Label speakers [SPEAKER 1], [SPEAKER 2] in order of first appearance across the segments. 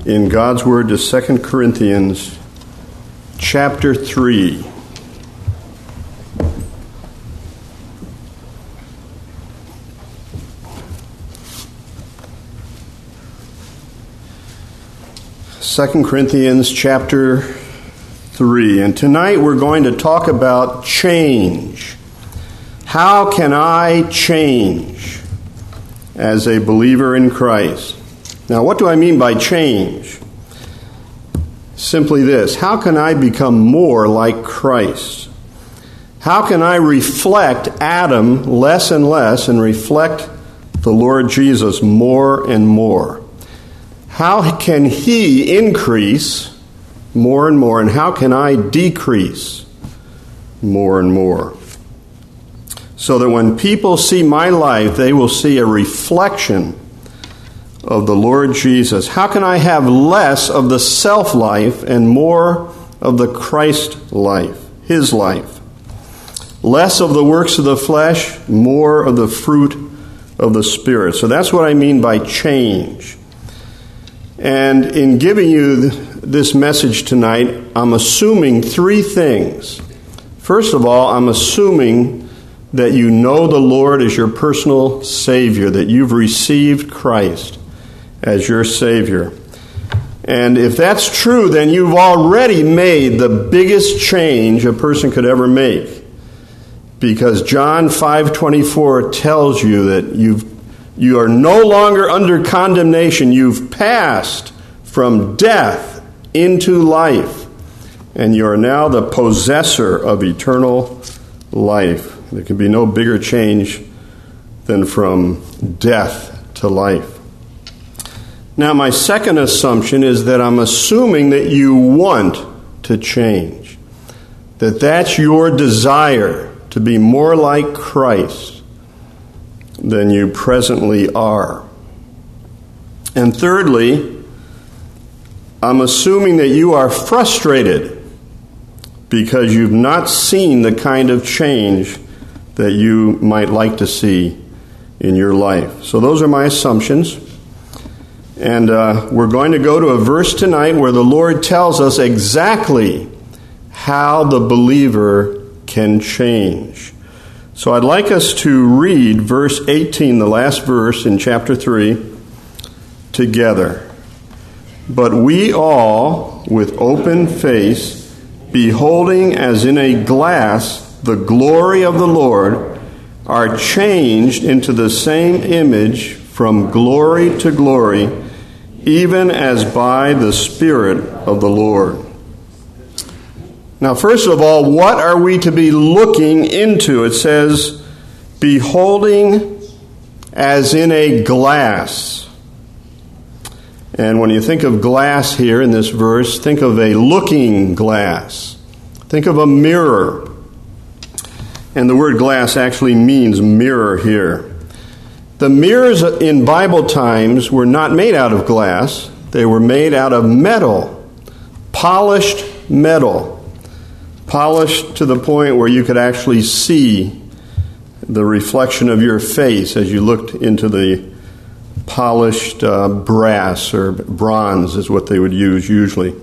[SPEAKER 1] in God's Word to 2 Corinthians chapter 3. Second Corinthians chapter 3. And tonight we're going to talk about change. How can I change as a believer in Christ? Now, what do I mean by change? Simply this: how can I become more like Christ? How can I reflect Adam less and less and reflect the Lord Jesus more and more? How can he increase more and more, and how can I decrease more and more? So that when people see my life, they will see a reflection of the Lord Jesus. How can I have less of the self-life and more of the Christ life, his life? Less of the works of the flesh, more of the fruit of the Spirit. So that's what I mean by change. And in giving you this message tonight, I'm assuming three things. First of all, I'm assuming that you know the Lord as your personal Savior, that you've received Christ as your Savior. And if that's true, then you've already made the biggest change a person could ever make. Because John 5:24 tells you that you are no longer under condemnation. You've passed from death into life. And you are now the possessor of eternal life. There can be no bigger change than from death to life. Now, my second assumption is that I'm assuming that you want to change. That that's your desire, to be more like Christ than you presently are. And thirdly, I'm assuming that you are frustrated because you've not seen the kind of change that you might like to see in your life. So those are my assumptions. And we're going to go to a verse tonight where the Lord tells us exactly how the believer can change. So I'd like us to read verse 18, the last verse in chapter 3, together. But we all, with open face, beholding as in a glass the glory of the Lord, are changed into the same image from glory to glory, even as by the Spirit of the Lord. Now, first of all, what are we to be looking into? It says, beholding as in a glass. And when you think of glass here in this verse, think of a looking glass. Think of a mirror. And the word glass actually means mirror here. The mirrors in Bible times were not made out of glass. They were made out of metal, polished metal. Polished to the point where you could actually see the reflection of your face as you looked into the polished brass or bronze is what they would use usually.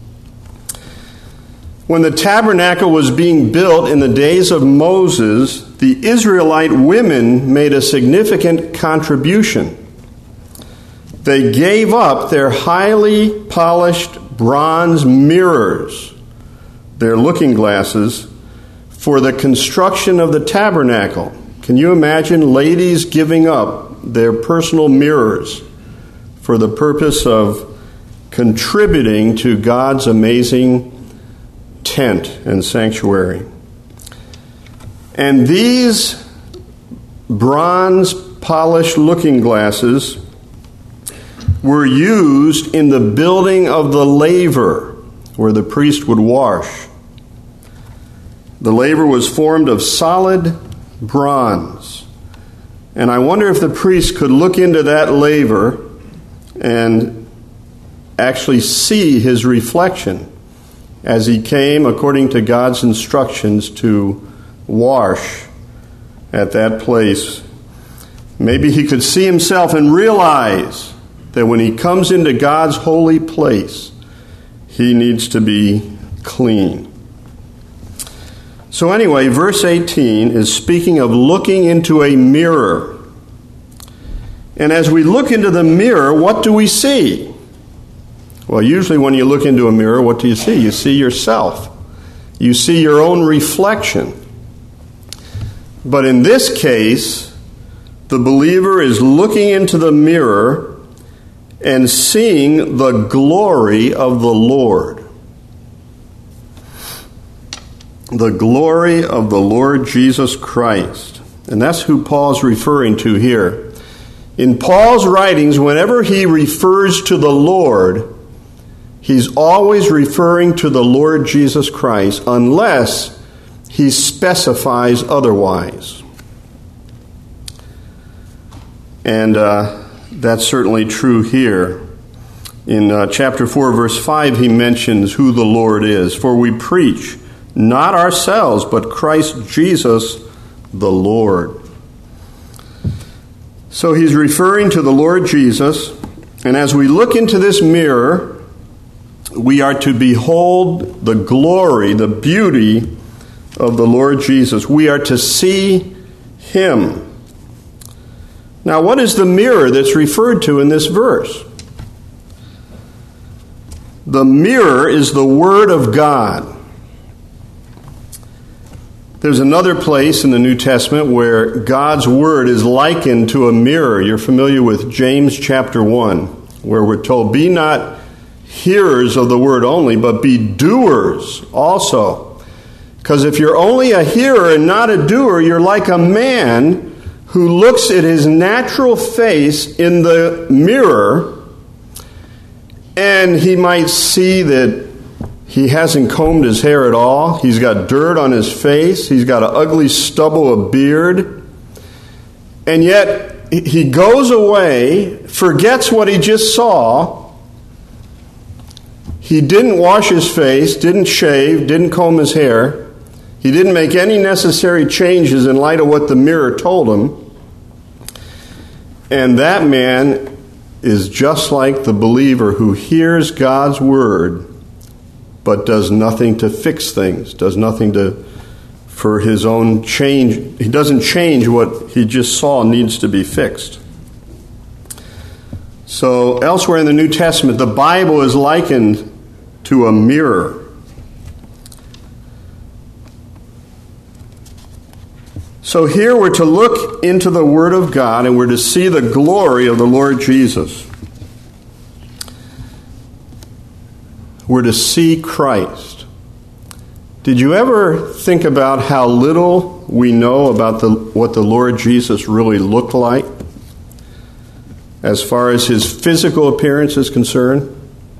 [SPEAKER 1] When the tabernacle was being built in the days of Moses, the Israelite women made a significant contribution. They gave up their highly polished bronze mirrors, their looking glasses, for the construction of the tabernacle. Can you imagine ladies giving up their personal mirrors for the purpose of contributing to God's amazing tent and sanctuary? And these bronze polished looking glasses were used in the building of the laver, where the priest would wash. The laver was formed of solid bronze. And I wonder if the priest could look into that laver and actually see his reflection as he came, according to God's instructions, to wash at that place. Maybe he could see himself and realize that when he comes into God's holy place, he needs to be clean. So anyway, verse 18 is speaking of looking into a mirror. And as we look into the mirror, what do we see? Well, usually when you look into a mirror, what do you see? You see yourself. You see your own reflection. But in this case, the believer is looking into the mirror and seeing the glory of the Lord. The glory of the Lord Jesus Christ. And that's who Paul's referring to here. In Paul's writings, whenever he refers to the Lord, he's always referring to the Lord Jesus Christ, unless he specifies otherwise. And that's certainly true here. In chapter 4, verse 5, he mentions who the Lord is. For we preach not ourselves, but Christ Jesus the Lord. So he's referring to the Lord Jesus, and as we look into this mirror, we are to behold the glory, the beauty of the Lord Jesus. We are to see him. Now, what is the mirror that's referred to in this verse? The mirror is the Word of God. There's another place in the New Testament where God's Word is likened to a mirror. You're familiar with James chapter 1, where we're told, be not hearers of the Word only, but be doers also. Because if you're only a hearer and not a doer, you're like a man who looks at his natural face in the mirror, and he might see that he hasn't combed his hair at all. He's got dirt on his face. He's got an ugly stubble of beard. And yet, he goes away, forgets what he just saw. He didn't wash his face, didn't shave, didn't comb his hair. He didn't make any necessary changes in light of what the mirror told him. And that man is just like the believer who hears God's word but does nothing to fix things, does nothing for his own change. He doesn't change what he just saw needs to be fixed. So elsewhere in the New Testament, the Bible is likened to a mirror. So here we're to look into the Word of God and we're to see the glory of the Lord Jesus. We're to see Christ. Did you ever think about how little we know about what the Lord Jesus really looked like as far as his physical appearance is concerned?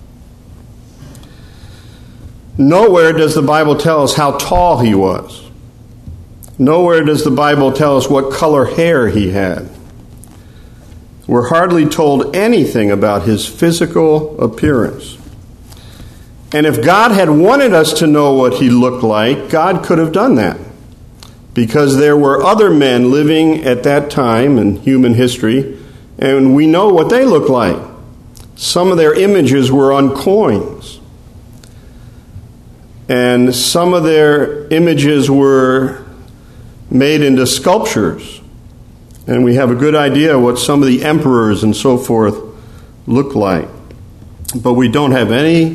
[SPEAKER 1] Nowhere does the Bible tell us how tall he was. Nowhere does the Bible tell us what color hair he had. We're hardly told anything about his physical appearance. And if God had wanted us to know what he looked like, God could have done that. Because there were other men living at that time in human history, and we know what they looked like. Some of their images were on coins. And some of their images were made into sculptures. And we have a good idea what some of the emperors and so forth looked like. But we don't have any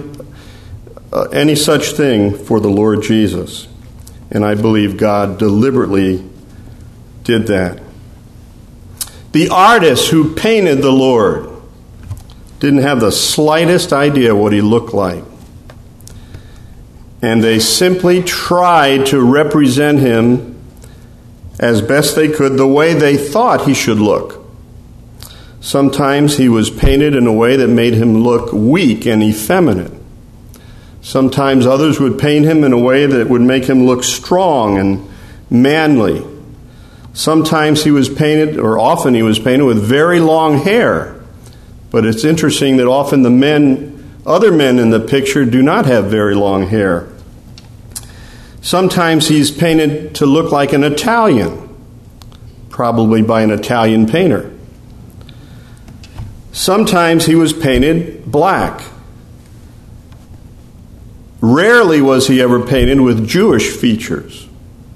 [SPEAKER 1] such thing for the Lord Jesus. And I believe God deliberately did that. The artists who painted the Lord didn't have the slightest idea what he looked like. And they simply tried to represent him as best they could the way they thought he should look. Sometimes he was painted in a way that made him look weak and effeminate. Sometimes others would paint him in a way that would make him look strong and manly. Sometimes he was painted, or often he was painted with very long hair. But it's interesting that often other men in the picture do not have very long hair. Sometimes he's painted to look like an Italian, probably by an Italian painter. Sometimes he was painted black. Rarely was he ever painted with Jewish features.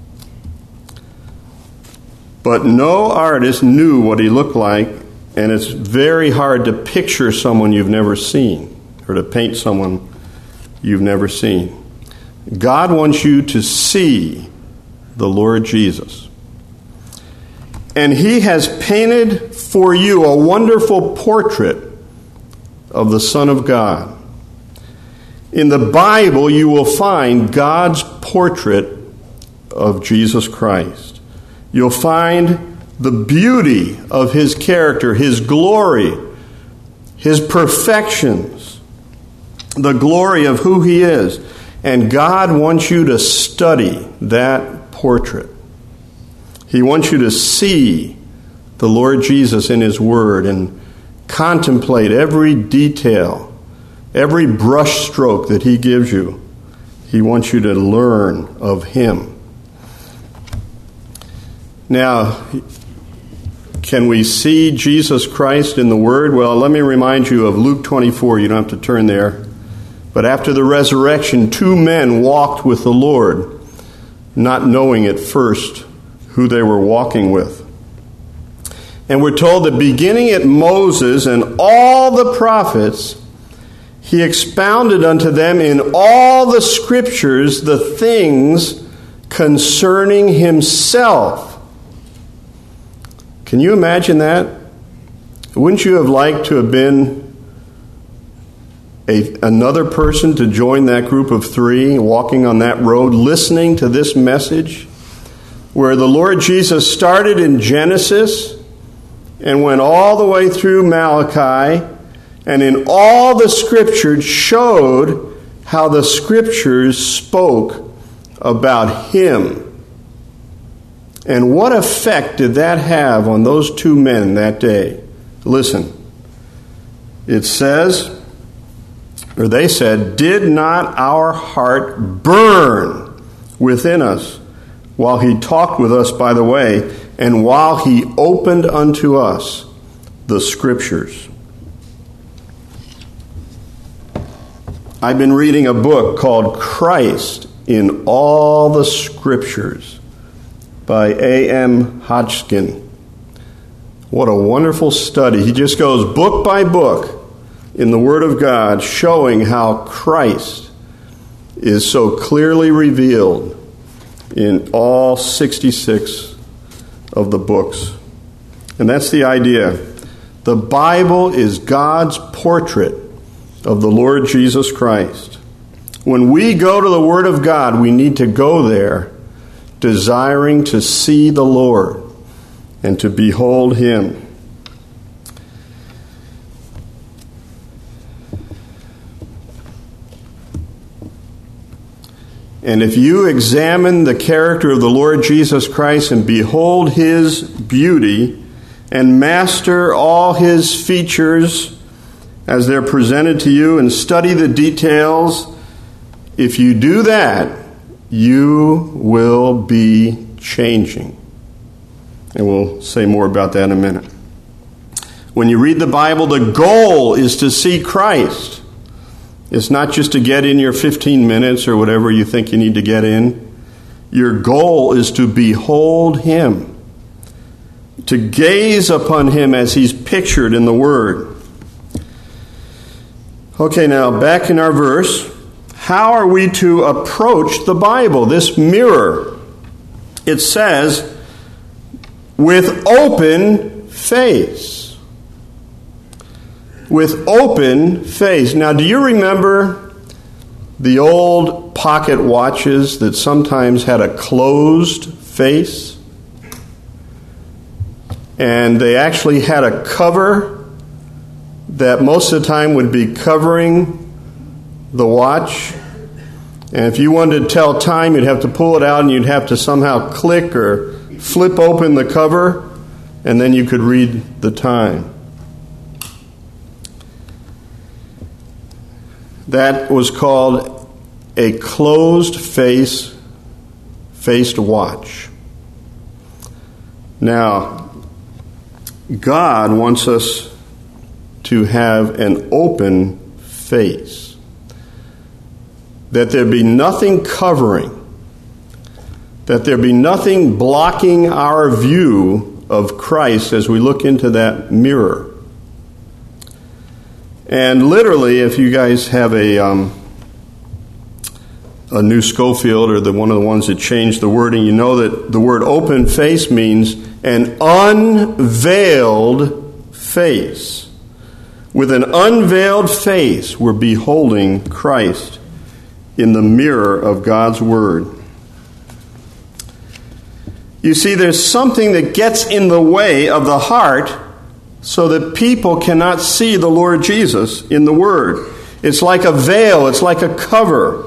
[SPEAKER 1] But no artist knew what he looked like, and it's very hard to picture someone you've never seen, or to paint someone you've never seen. God wants you to see the Lord Jesus. And he has painted for you a wonderful portrait of the Son of God. In the Bible, you will find God's portrait of Jesus Christ. You'll find the beauty of his character, his glory, his perfections, the glory of who he is. And God wants you to study that portrait. He wants you to see the Lord Jesus in his word and contemplate every detail, every brush stroke that he gives you. He wants you to learn of him. Now, can we see Jesus Christ in the word? Well, let me remind you of Luke 24. You don't have to turn there. But after the resurrection, 2 men walked with the Lord, not knowing at first who they were walking with. And we're told that beginning at Moses and all the prophets, he expounded unto them in all the scriptures the things concerning himself. Can you imagine that? Wouldn't you have liked to have been another person to join that group of 3 walking on that road, listening to this message, where the Lord Jesus started in Genesis and went all the way through Malachi, and in all the scriptures showed how the scriptures spoke about him. And what effect did that have on those 2 men that day? Listen, it says, or they said, "Did not our heart burn within us while he talked with us by the way, and while he opened unto us the scriptures?" I've been reading a book called Christ in All the Scriptures by A.M. Hodgkin. What a wonderful study. He just goes book by book in the Word of God, showing how Christ is so clearly revealed in all 66 of the books. And that's the idea. The Bible is God's portrait of the Lord Jesus Christ. When we go to the Word of God, we need to go there desiring to see the Lord and to behold him. And if you examine the character of the Lord Jesus Christ and behold his beauty and master all his features as they're presented to you and study the details, if you do that, you will be changing. And we'll say more about that in a minute. When you read the Bible, the goal is to see Christ. It's not just to get in your 15 minutes or whatever you think you need to get in. Your goal is to behold him, to gaze upon him as he's pictured in the Word. Okay, now back in our verse. How are we to approach the Bible, this mirror? It says, with open face. With open face. Now, do you remember the old pocket watches that sometimes had a closed face? And they actually had a cover that most of the time would be covering the watch. And if you wanted to tell time, you'd have to pull it out and you'd have to somehow click or flip open the cover, and then you could read the time. That was called a closed-faced watch. Now, God wants us to have an open face. That there be nothing covering. That there be nothing blocking our view of Christ as we look into that mirror. And literally, if you guys have a new Schofield or one of the ones that changed the wording, you know that the word open face means an unveiled face. With an unveiled face, we're beholding Christ in the mirror of God's Word. You see, there's something that gets in the way of the heart so that people cannot see the Lord Jesus in the Word. It's like a veil. It's like a cover.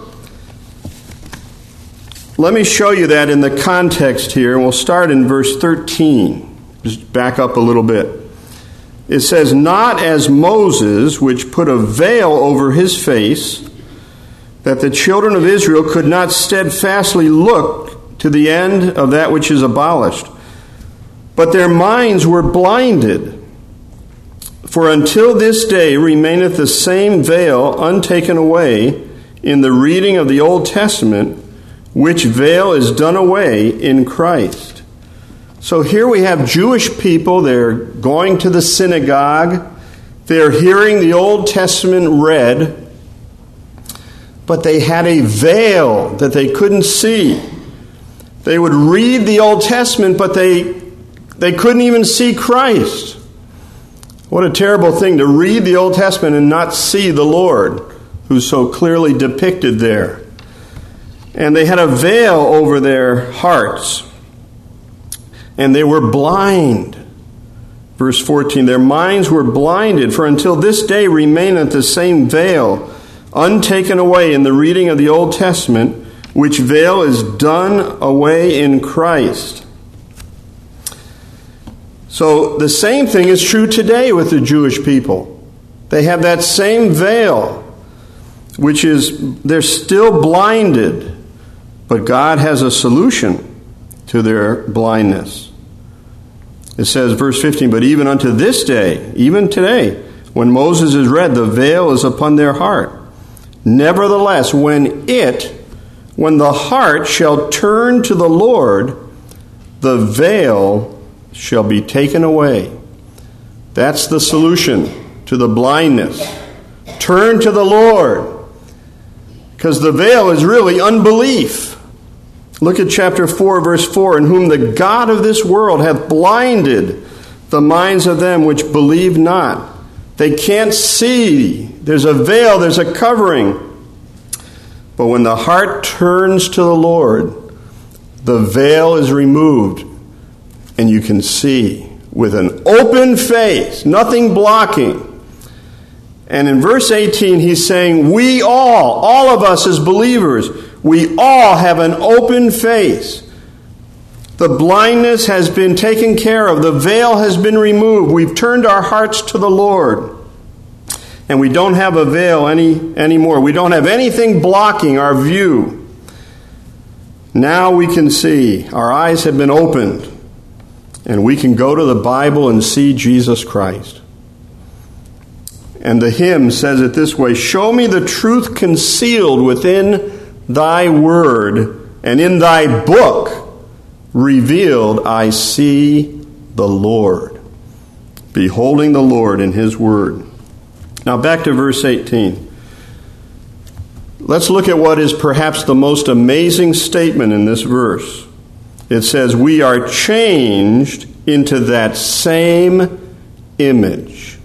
[SPEAKER 1] Let me show you that in the context here, and we'll start in verse 13. Just back up a little bit. It says, "Not as Moses, which put a veil over his face, that the children of Israel could not steadfastly look to the end of that which is abolished. But their minds were blinded. For until this day remaineth the same veil untaken away in the reading of the Old Testament, which veil is done away in Christ." So here we have Jewish people. They're going to the synagogue. They're hearing the Old Testament read. But they had a veil that they couldn't see. They would read the Old Testament, but they couldn't even see Christ. What a terrible thing to read the Old Testament and not see the Lord, who's so clearly depicted there. And they had a veil over their hearts. And they were blind. Verse 14, "Their minds were blinded, for until this day remaineth the same veil, untaken away in the reading of the Old Testament, which veil is done away in Christ." So the same thing is true today with the Jewish people. They have that same veil, which is, they're still blinded. But God has a solution to their blindness. It says, verse 15, "But even unto this day," even today, "when Moses is read, the veil is upon their heart. Nevertheless, when the heart shall turn to the Lord, the veil shall be taken away." That's the solution to the blindness. Turn to the Lord. Because the veil is really unbelief. Look at chapter 4, verse 4. "In whom the God of this world hath blinded the minds of them which believe not." They can't see. There's a veil, there's a covering. But when the heart turns to the Lord, the veil is removed, and you can see with an open face, nothing blocking. And in verse 18, he's saying, we all of us as believers, we all have an open face. The blindness has been taken care of. The veil has been removed. We've turned our hearts to the Lord. And we don't have a veil anymore. We don't have anything blocking our view. Now we can see. Our eyes have been opened. And we can go to the Bible and see Jesus Christ. And the hymn says it this way: "Show me the truth concealed within thy word, and in thy book revealed I see the Lord." Beholding the Lord in his word. Now back to verse 18. Let's look at what is perhaps the most amazing statement in this verse. It says, "We are changed into that same image."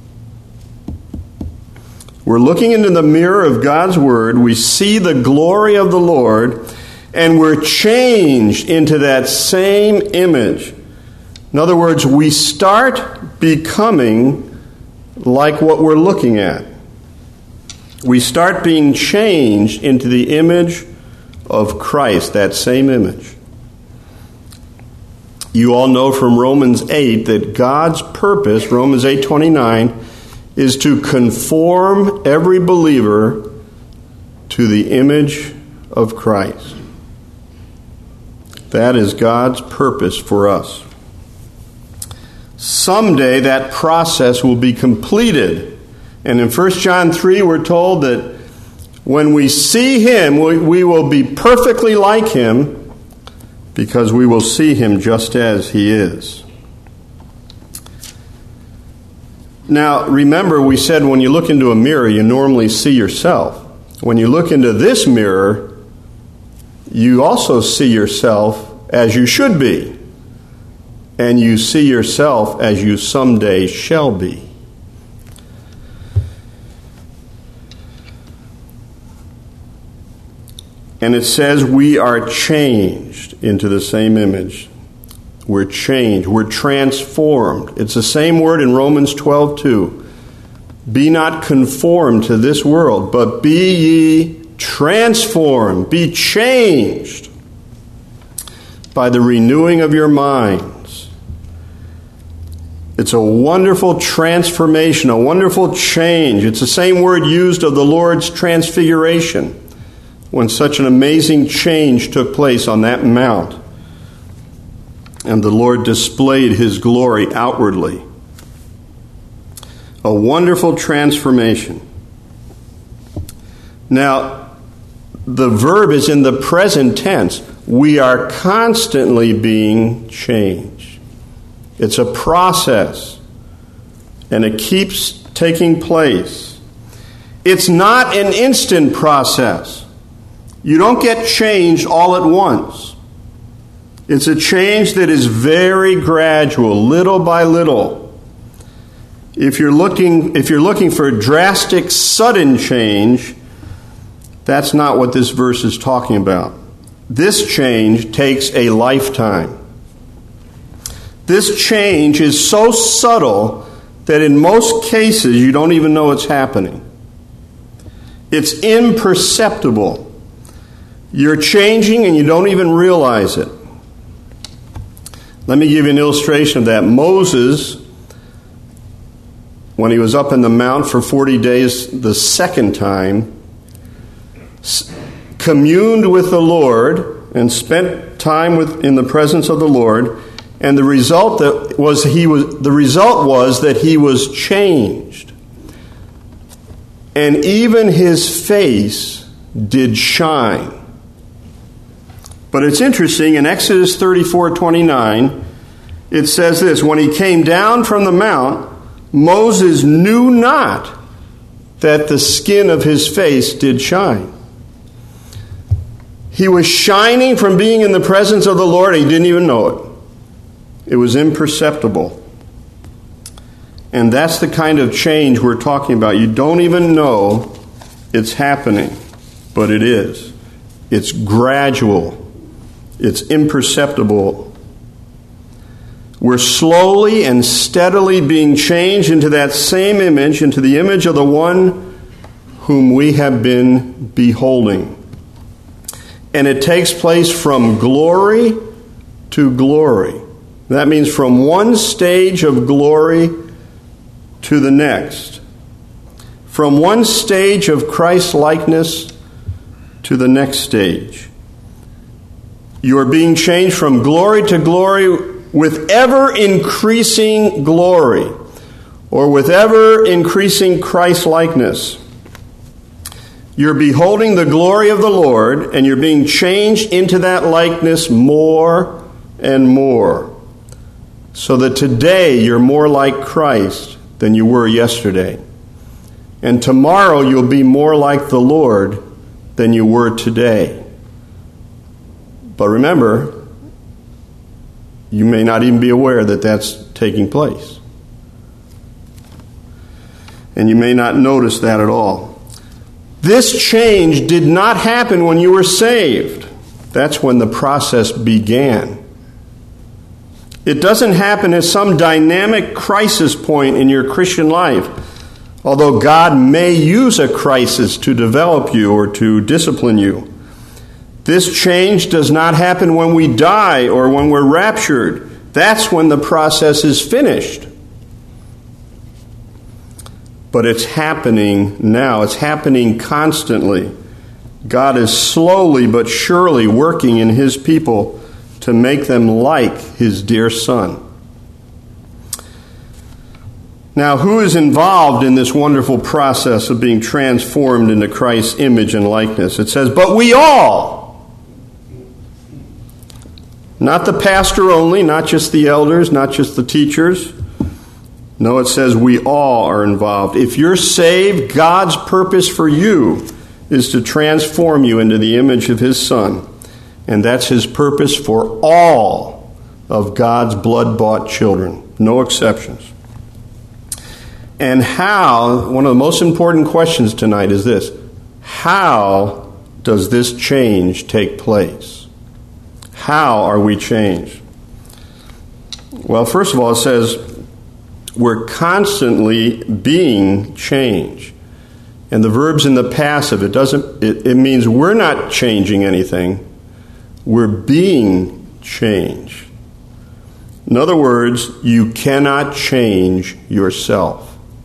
[SPEAKER 1] We're looking into the mirror of God's Word. We see the glory of the Lord, and we're changed into that same image. In other words, we start becoming like what we're looking at. We start being changed into the image of Christ, that same image. You all know from Romans 8 that God's purpose, Romans 8:29, is to conform every believer to the image of Christ. That is God's purpose for us. Someday that process will be completed. And in 1 John 3, we're told that when we see him, we will be perfectly like him because we will see him just as he is. Now, remember, we said when you look into a mirror, you normally see yourself. When you look into this mirror, you also see yourself as you should be. And you see yourself as you someday shall be. And it says we are changed into the same image. We're changed. We're transformed. It's the same word in Romans 12:2. Be not conformed to this world, but be ye transformed. Be changed by the renewing of your minds. It's a wonderful transformation, a wonderful change. It's the same word used of the Lord's transfiguration, when such an amazing change took place on that mount, and the Lord displayed his glory outwardly. A wonderful transformation. Now, the verb is in the present tense. We are constantly being changed. It's a process, and it keeps taking place. It's not an instant process. You don't get changed all at once. It's a change that is very gradual, little by little. If you're looking for drastic, sudden change, that's not what this verse is talking about. This change takes a lifetime. This change is so subtle that in most cases you don't even know it's happening. It's imperceptible. You're changing and you don't even realize it. Let me give you an illustration of that. Moses, when he was up in the mount for 40 days the second time, communed with the Lord and spent time in the presence of the Lord. And the result was that he was changed. And even his face did shine. But it's interesting, in Exodus 34:29, it says this: when he came down from the mount, Moses knew not that the skin of his face did shine. He was shining from being in the presence of the Lord, and he didn't even know it. It was imperceptible. And that's the kind of change we're talking about. You don't even know it's happening, but it is. It's gradual. It's imperceptible. We're slowly and steadily being changed into that same image, into the image of the one whom we have been beholding. And it takes place from glory to glory. That means from one stage of glory to the next. From one stage of Christ-likeness to the next stage. You are being changed from glory to glory with ever-increasing glory, or with ever-increasing Christ-likeness. You're beholding the glory of the Lord, and you're being changed into that likeness more and more. So that today you're more like Christ than you were yesterday. And tomorrow you'll be more like the Lord than you were today. But remember, you may not even be aware that that's taking place. And you may not notice that at all. This change did not happen when you were saved. That's when the process began. It doesn't happen at some dynamic crisis point in your Christian life, although God may use a crisis to develop you or to discipline you. This change does not happen when we die or when we're raptured. That's when the process is finished. But it's happening now. It's happening constantly. God is slowly but surely working in his people to make them like his dear Son. Now, who is involved in this wonderful process of being transformed into Christ's image and likeness? It says, but we all. Not the pastor only, not just the elders, not just the teachers. No, it says we all are involved. If you're saved, God's purpose for you is to transform you into the image of His Son. And that's His purpose for all of God's blood-bought children. No exceptions. And how, one of the most important questions tonight is this: how does this change take place? How are we changed? Well, first of all, it says we're constantly being changed. And the verb's in the passive. It means we're not changing anything. We're being changed. In other words, you cannot change yourself.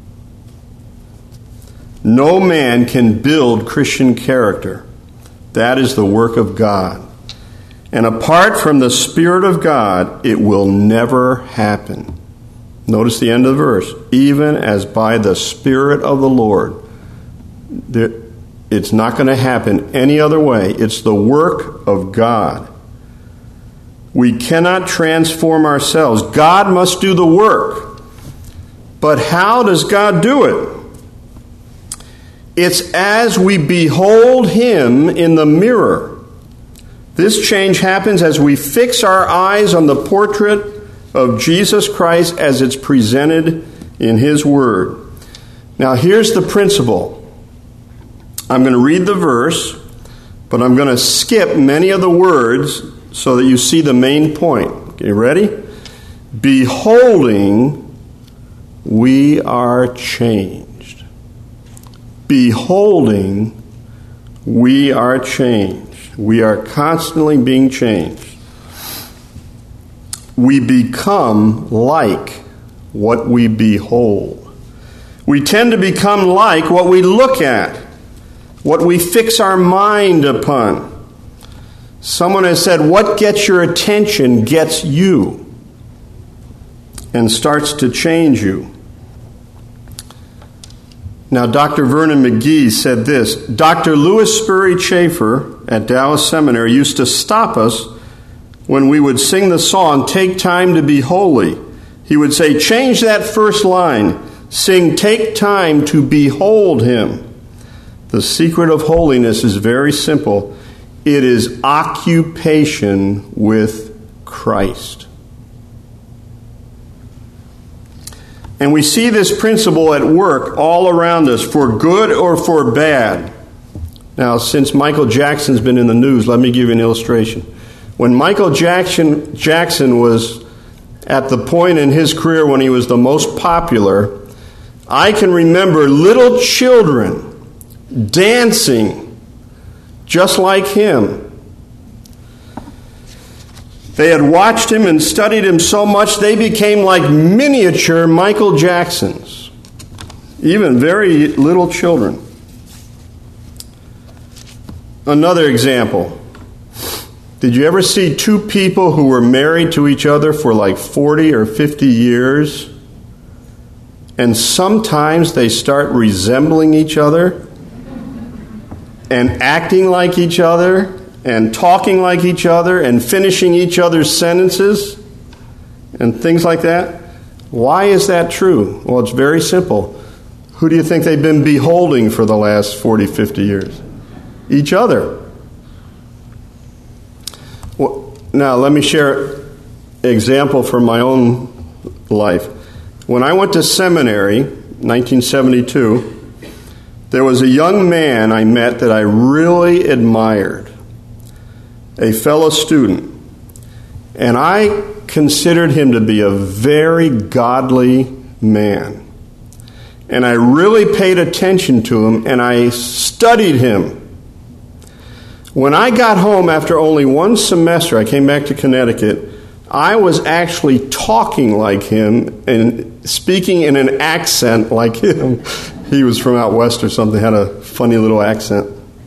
[SPEAKER 1] No man can build Christian character. That is the work of God. And apart from the Spirit of God, it will never happen. Notice the end of the verse. Even as by the Spirit of the Lord. It's not going to happen any other way. It's the work of God. We cannot transform ourselves. God must do the work. But how does God do it? It's as we behold Him in the mirror. This change happens as we fix our eyes on the portrait of Jesus Christ as it's presented in His Word. Now, here's the principle. I'm going to read the verse, but I'm going to skip many of the words so that you see the main point. Okay, ready? Beholding, we are changed. Beholding, we are changed. We are constantly being changed. We become like what we behold. We tend to become like what we look at, what we fix our mind upon. Someone has said, what gets your attention gets you and starts to change you. Now, Dr. Vernon McGee said this: Dr. Lewis Sperry Chafer at Dallas Seminary used to stop us when we would sing the song, "Take Time to Be Holy." He would say, change that first line. Sing, "Take time to behold Him." The secret of holiness is very simple. It is occupation with Christ. And we see this principle at work all around us, for good or for bad. Now, since Michael Jackson's been in the news, let me give you an illustration. When Michael Jackson was at the point in his career when he was the most popular, I can remember little children dancing just like him. They had watched him and studied him so much they became like miniature Michael Jacksons, even very little children. Another example. Did you ever see two people who were married to each other for like 40 or 50 years, and sometimes they start resembling each other and acting like each other and talking like each other and finishing each other's sentences and things like that? Why is that true? Well, it's very simple. Who do you think they've been beholding for the last 40, 50 years? Each other. Well, now, let me share an example from my own life. When I went to seminary, 1972, there was a young man I met that I really admired, a fellow student. And I considered him to be a very godly man. And I really paid attention to him, and I studied him. When I got home after only one semester, I came back to Connecticut, I was actually talking like him and speaking in an accent like him. He was from out west or something, had a funny little accent.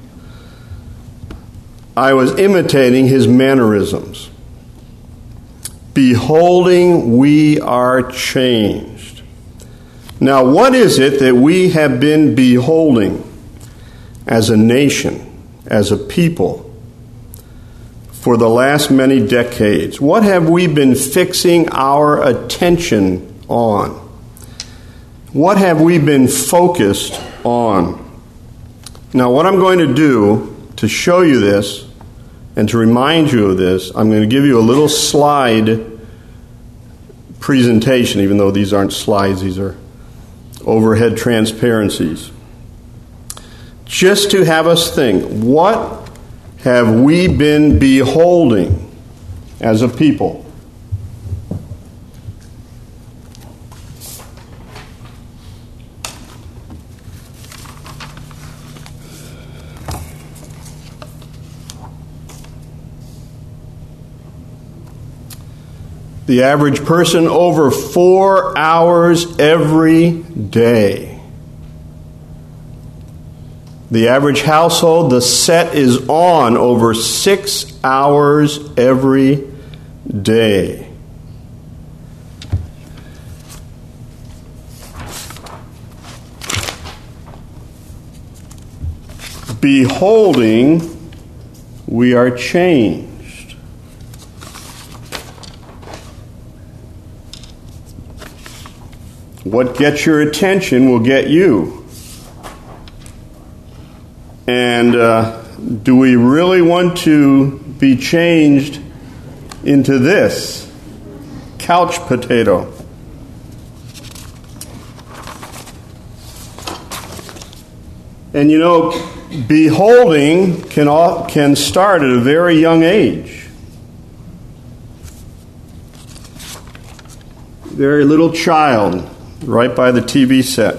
[SPEAKER 1] I was imitating his mannerisms. Beholding, we are changed. Now, what is it that we have been beholding as a nation, as a people, for the last many decades? What have we been fixing our attention on? What have we been focused on? Now, what I'm going to do to show you this and to remind you of this, I'm going to give you a little slide presentation, even though these aren't slides, these are overhead transparencies. Just to have us think, what have we been beholding as a people? The average person over 4 hours every day. The average household, the set is on over 6 hours every day. Beholding, we are changed. What gets your attention will get you. And do we really want to be changed into this couch potato? And you know, beholding can start at a very young age. Very little child, right by the TV set.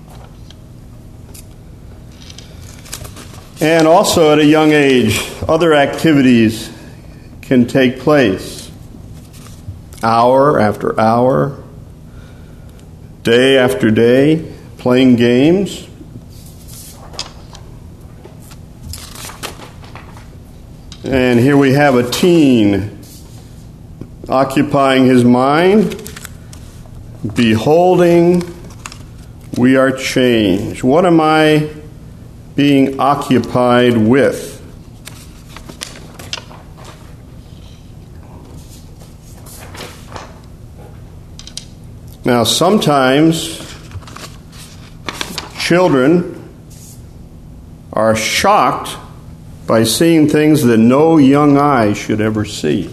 [SPEAKER 1] And also at a young age, other activities can take place. Hour after hour, day after day, playing games. And here we have a teen occupying his mind. Beholding, we are changed. What am I being occupied with? Now, sometimes children are shocked by seeing things that no young eye should ever see.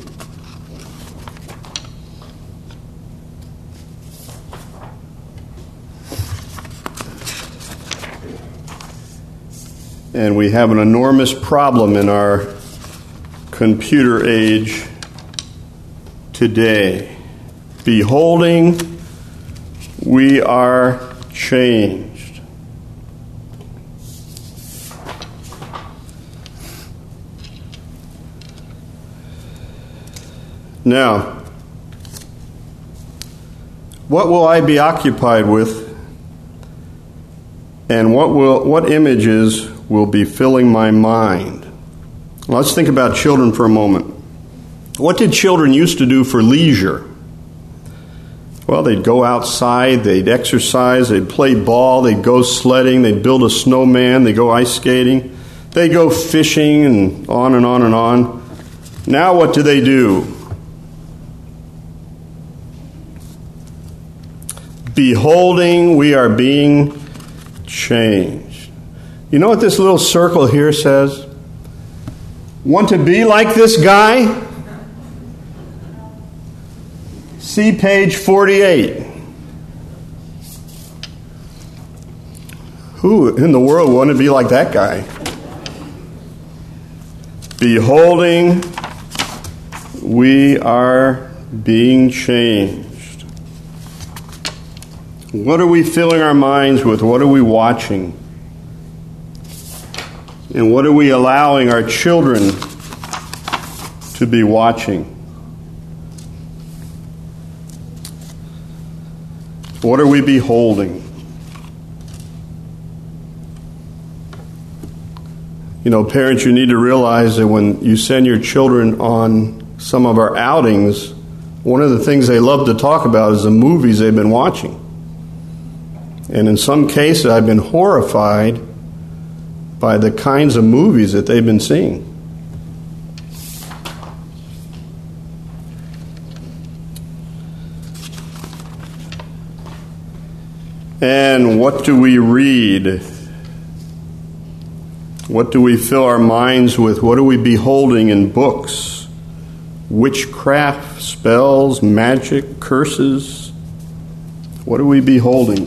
[SPEAKER 1] And we have an enormous problem in our computer age today. Beholding, we are changed. Now, what will I be occupied with? And what images will be filling my mind? Let's think about children for a moment. What did children used to do for leisure? Well, they'd go outside, they'd exercise, they'd play ball, they'd go sledding, they'd build a snowman, they'd go ice skating, they'd go fishing, and on and on and on. Now what do? Beholding, we are being changed. You know what this little circle here says? Want to be like this guy? See page 48. Who in the world would want to be like that guy? Beholding, we are being changed. What are we filling our minds with? What are we watching? And what are we allowing our children to be watching? What are we beholding? You know, parents, you need to realize that when you send your children on some of our outings, one of the things they love to talk about is the movies they've been watching. And in some cases, I've been horrified by the kinds of movies that they've been seeing. And what do we read? What do we fill our minds with? What are we beholding in books? Witchcraft, spells, magic, curses. What are we beholding?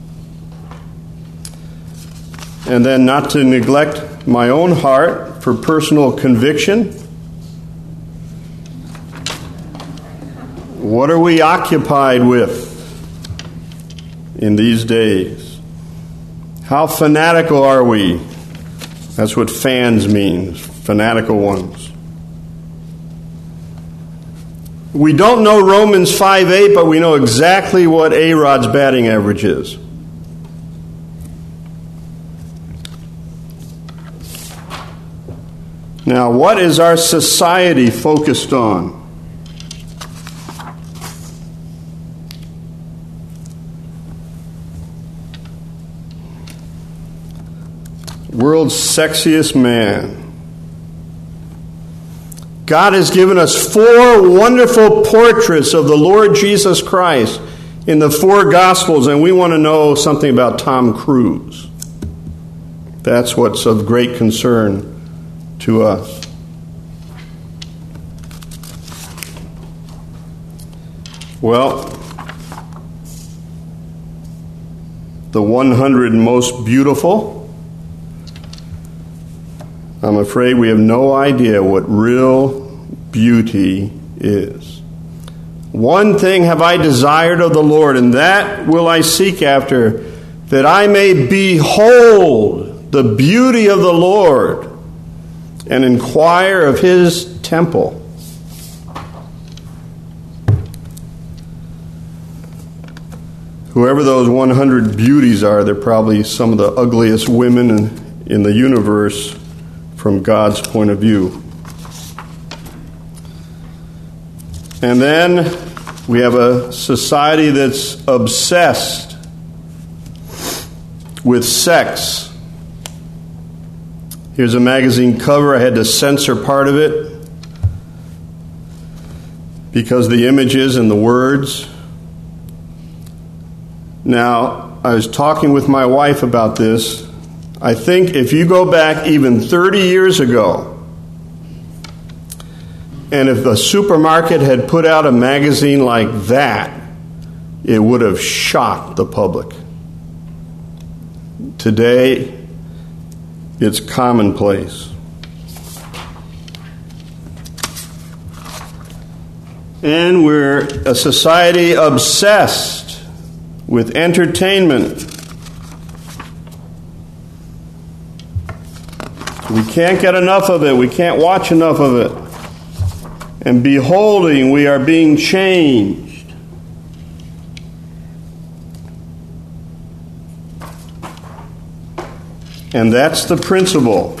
[SPEAKER 1] And then, not to neglect my own heart for personal conviction, what are we occupied with in these days? How fanatical are we? That's what fans means, fanatical ones. We don't know Romans 5:8, but we know exactly what A-Rod's batting average is. Now, what is our society focused on? World's sexiest man. God has given us 4 wonderful portraits of the Lord Jesus Christ in the 4 Gospels, and we want to know something about Tom Cruise. That's what's of great concern to us. Well, the 100 most beautiful, I'm afraid we have no idea what real beauty is. One thing have I desired of the Lord, and that will I seek after, that I may behold the beauty of the Lord and inquire of his temple. Whoever those 100 beauties are, they're probably some of the ugliest women in the universe from God's point of view. And then we have a society that's obsessed with sex. Here's a magazine cover. I had to censor part of it because of the images and the words. Now, I was talking with my wife about this. I think if you go back even 30 years ago, and if a supermarket had put out a magazine like that, it would have shocked the public. Today, it's commonplace. And we're a society obsessed with entertainment. We can't get enough of it. We can't watch enough of it. And beholding, we are being changed. And that's the principle.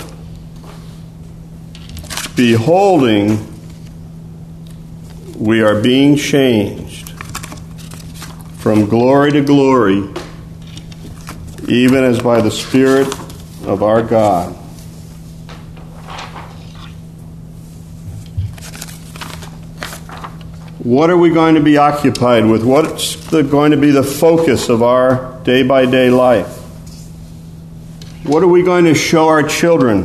[SPEAKER 1] Beholding, we are being changed from glory to glory, even as by the Spirit of our God. What are we going to be occupied with? What's going to be the focus of our day-by-day life? What are we going to show our children?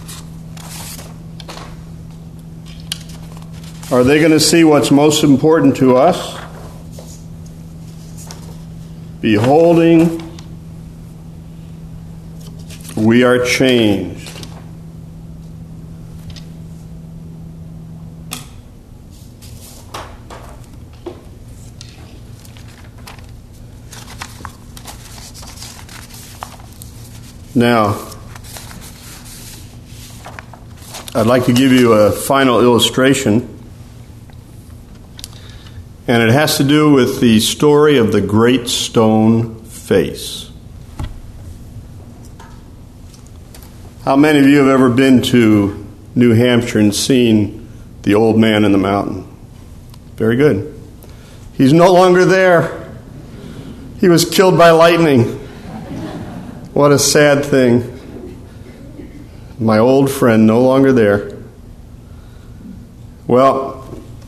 [SPEAKER 1] Are they going to see what's most important to us? Beholding, we are changed. Now, I'd like to give you a final illustration, and it has to do with the story of the Great Stone Face. How many of you have ever been to New Hampshire and seen the Old Man in the Mountain? Very good. He's no longer there. He was killed by lightning. What a sad thing. My old friend no longer there. Well,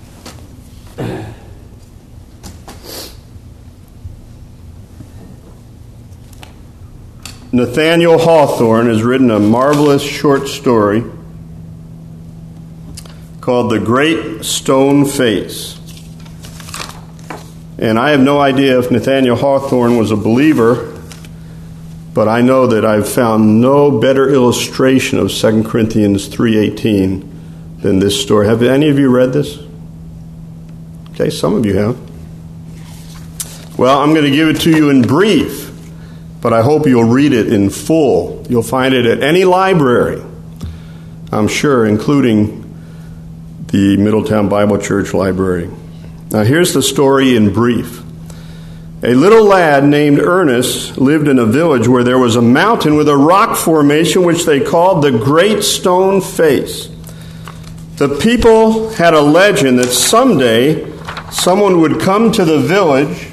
[SPEAKER 1] Nathaniel Hawthorne has written a marvelous short story called The Great Stone Face. And I have no idea if Nathaniel Hawthorne was a believer, but I know that I've found no better illustration of 2 Corinthians 3:18 than this story. Have any of you read this? Okay, some of you have. Well, I'm going to give it to you in brief, but I hope you'll read it in full. You'll find it at any library, I'm sure, including the Middletown Bible Church Library. Now, here's the story in brief. A little lad named Ernest lived in a village where there was a mountain with a rock formation which they called the Great Stone Face. The people had a legend that someday someone would come to the village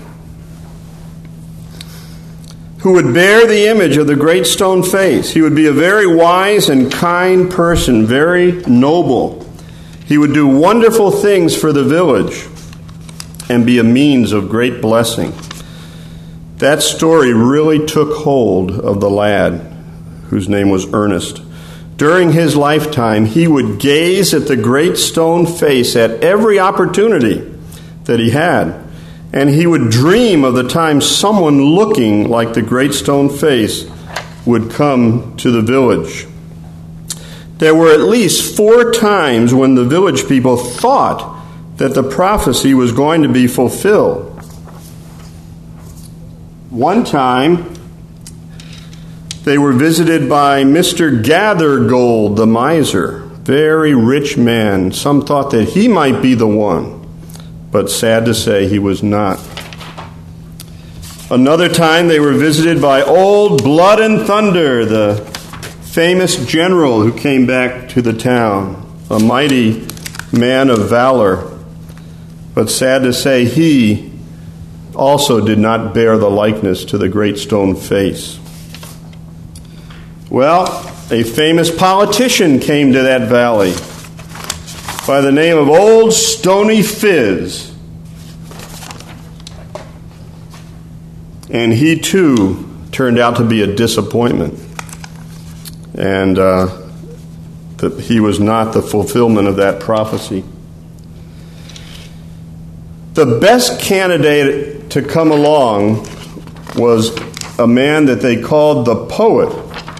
[SPEAKER 1] who would bear the image of the Great Stone Face. He would be a very wise and kind person, very noble. He would do wonderful things for the village and be a means of great blessing. That story really took hold of the lad, whose name was Ernest. During his lifetime, he would gaze at the Great Stone Face at every opportunity that he had, and he would dream of the time someone looking like the Great Stone Face would come to the village. There were at least 4 times when the village people thought that the prophecy was going to be fulfilled. One time, they were visited by Mr. Gathergold, the miser, very rich man. Some thought that he might be the one, but sad to say, he was not. Another time, they were visited by Old Blood and Thunder, the famous general who came back to the town, a mighty man of valor. But sad to say, he also did not bear the likeness to the Great Stone Face. Well, a famous politician came to that valley by the name of Old Stony Phiz. And he too turned out to be a disappointment. And he was not the fulfillment of that prophecy. The best candidate to come along was a man that they called the poet.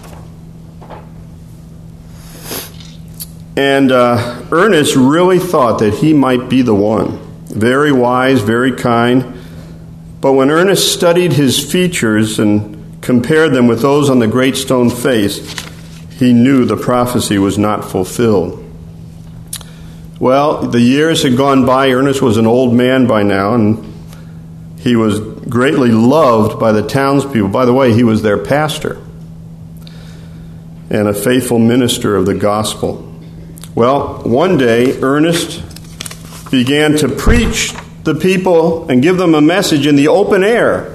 [SPEAKER 1] And Ernest really thought that he might be the one. Very wise, very kind. But when Ernest studied his features and compared them with those on the Great Stone Face, he knew the prophecy was not fulfilled. Well, the years had gone by. Ernest was an old man by now, and he was greatly loved by the townspeople. By the way, he was their pastor and a faithful minister of the gospel. Well, one day, Ernest began to preach the people and give them a message in the open air.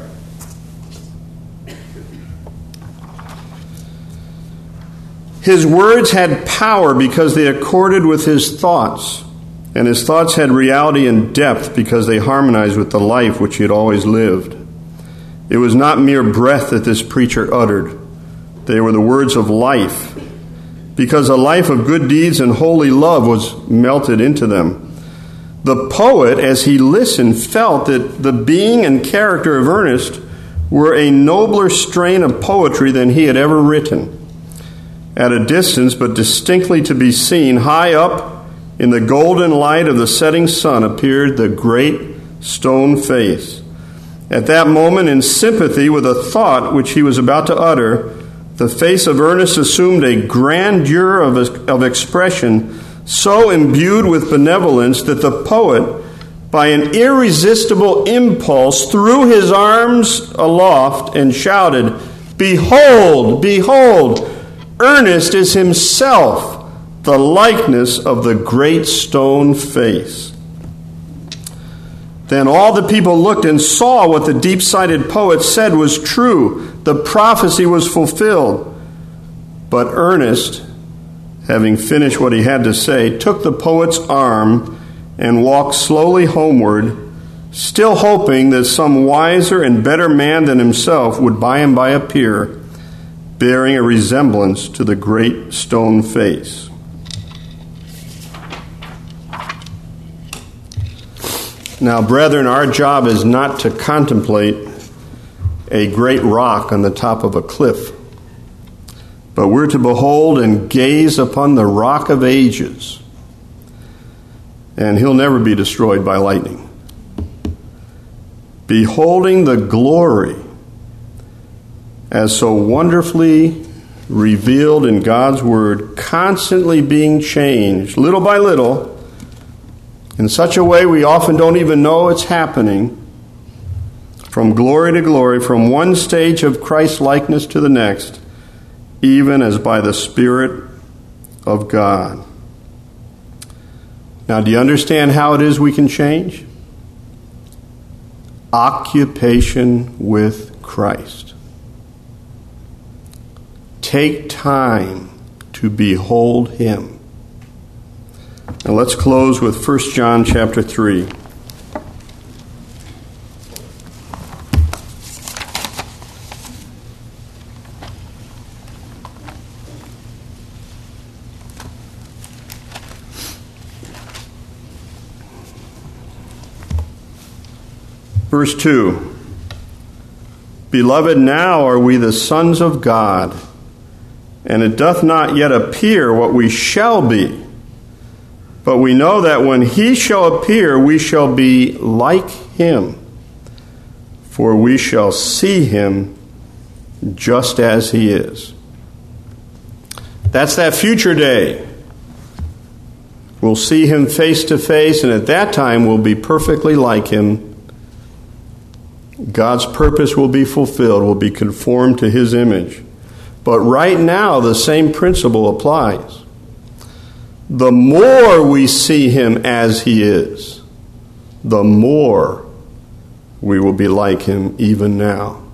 [SPEAKER 1] His words had power because they accorded with his thoughts, and his thoughts had reality and depth because they harmonized with the life which he had always lived. It was not mere breath that this preacher uttered. They were the words of life, because a life of good deeds and holy love was melted into them. The poet, as he listened, felt that the being and character of Ernest were a nobler strain of poetry than he had ever written. At a distance, but distinctly to be seen, high up in the golden light of the setting sun appeared the Great Stone Face. At that moment, in sympathy with a thought which he was about to utter, the face of Ernest assumed a grandeur of expression so imbued with benevolence that the poet, by an irresistible impulse, threw his arms aloft and shouted, "Behold, behold! Ernest is himself the likeness of the Great Stone Face." Then all the people looked and saw what the deep-sighted poet said was true. The prophecy was fulfilled. But Ernest, having finished what he had to say, took the poet's arm and walked slowly homeward, still hoping that some wiser and better man than himself would by and by appear, bearing a resemblance to the great stone face. Now, brethren, our job is not to contemplate a great rock on the top of a cliff, but we're to behold and gaze upon the Rock of Ages, and he'll never be destroyed by lightning. Beholding the glory as so wonderfully revealed in God's Word, constantly being changed, little by little, in such a way we often don't even know it's happening, from glory to glory, from one stage of Christ-likeness to the next, even as by the Spirit of God. Now, do you understand how it is we can change? Occupation with Christ. Take time to behold him. Now let's close with 1 John chapter 3. Verse 2. Beloved, now are we the sons of God, and it doth not yet appear what we shall be. But we know that when he shall appear, we shall be like him, for we shall see him just as he is. That's that future day. We'll see him face to face, and at that time we'll be perfectly like him. God's purpose will be fulfilled, will be conformed to his image. But right now, the same principle applies. The more we see him as he is, the more we will be like him even now.